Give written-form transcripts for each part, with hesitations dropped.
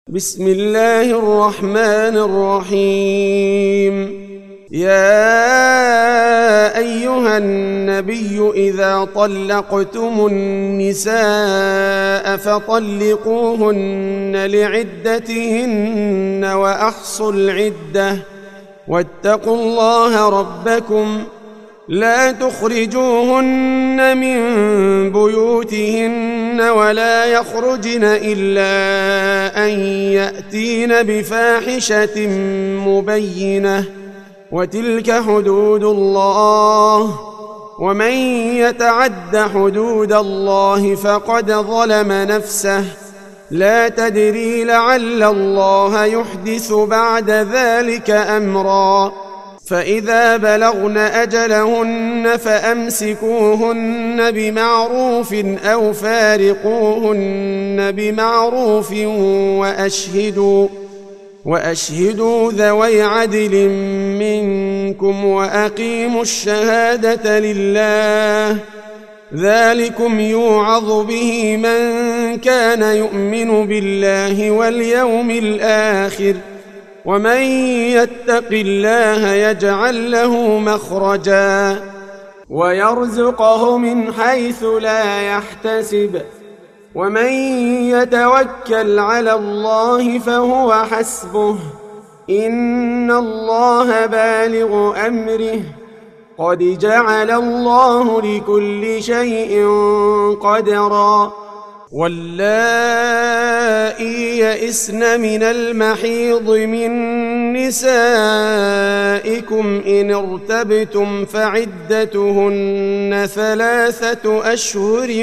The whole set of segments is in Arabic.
بسم الله الرحمن الرحيم. يا أيها النبي إذا طلقتم النساء فطلقوهن لعدتهن وأحصوا العدة واتقوا الله ربكم لا تخرجوهن من بيوتهن ولا يخرجن إلا أن يأتين بفاحشة مبينة وتلك حدود الله ومن يتعد حدود الله فقد ظلم نفسه لا تدري لعل الله يحدث بعد ذلك أمرا فإذا بلغن أجلهن فأمسكوهن بمعروف أو فارقوهن بمعروف وأشهدوا ذوي عدل منكم وأقيموا الشهادة لله ذلكم يوعظ به من كان يؤمن بالله واليوم الآخر ومن يتق الله يجعل له مخرجا ويرزقه من حيث لا يحتسب ومن يتوكل على الله فهو حسبه إن الله بالغ أمره قد جعل الله لكل شيء قدرا واللائي يئسن من المحيض من نسائكم إن ارتبتم فعدتهن 3 أشهر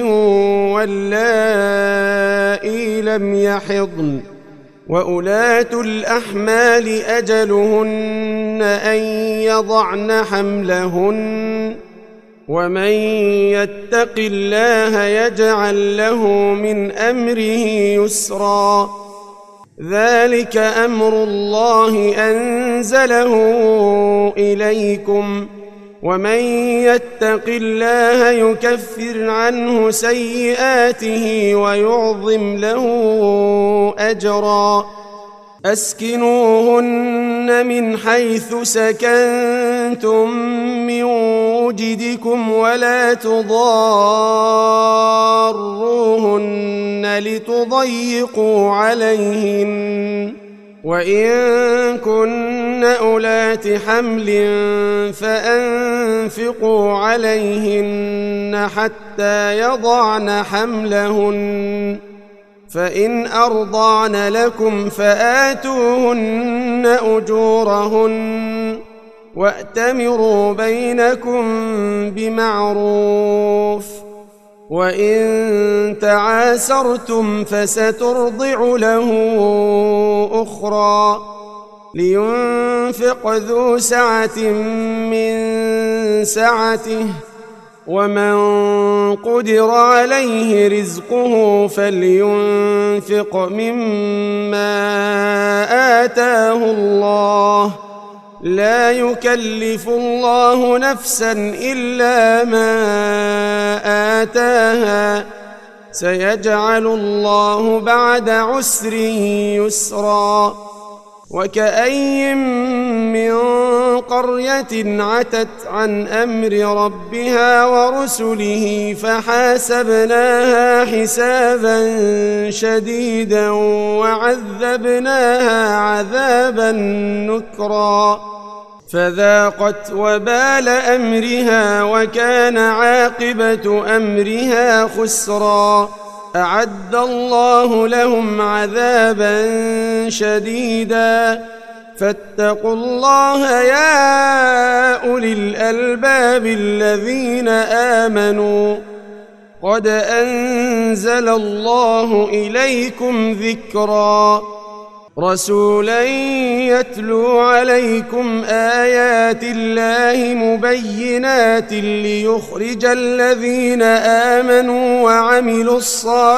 واللائي لم يحضن وأولاة الأحمال أجلهن أن يضعن حملهن ومن يتق الله يجعل له من أمره يسرا ذلك أمر الله أنزله إليكم ومن يتق الله يكفر عنه سيئاته ويعظم له أجرا أسكنوهن من حيث سكنتم من وجدكم ولا تضاروهن لتضيقوا عليهن وإن كن أولات حمل فأنفقوا عليهن حتى يضعن حملهن فإن أرضعن لكم فآتوهن أجورهن وأتمروا بينكم بمعروف وإن تعاسرتم فسترضع له أخرى لينفق ذو سعة من سعته ومن قدر عليه رزقه فلينفق مما آتاه الله لا يكلف الله نفسا إلا ما آتاها سيجعل الله بعد عسر يسرا وكأي من قرية عتت عن أمر ربها ورسله فحاسبناها حسابا شديدا وعذبناها عذابا نكرا فذاقت وبال أمرها وكان عاقبة أمرها خسرا أعد الله لهم عذابا شديدا فاتقوا الله يا أولي الألباب الذين آمنوا قد أنزل الله إليكم ذكرا رسولا يتلو عليكم آيات الله مبينات ليخرج الذين آمنوا وعملوا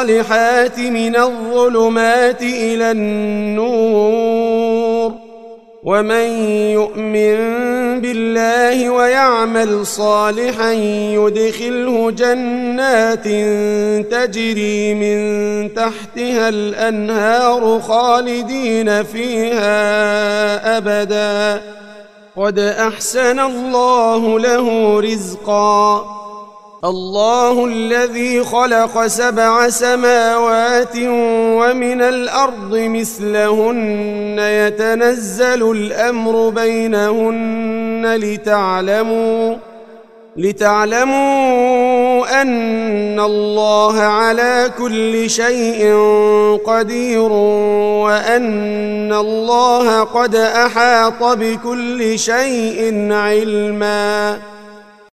الصالحات من الظلمات إلى النور ومن يؤمن بالله ويعمل صالحا يدخله جنات تجري من تحتها الأنهار خالدين فيها أبدا قد أحسن الله له رزقا الله الذي خلق 7 سماوات ومن الأرض مثلهن يتنزل الأمر بينهن لتعلموا أن الله على كل شيء قدير وأن الله قد أحاط بكل شيء علما